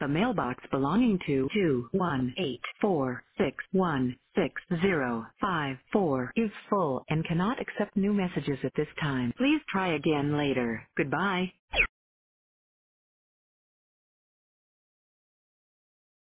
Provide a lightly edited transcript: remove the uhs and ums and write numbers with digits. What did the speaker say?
The mailbox belonging to 21846160054 is full and cannot accept new messages at this time. Please try again later. Goodbye.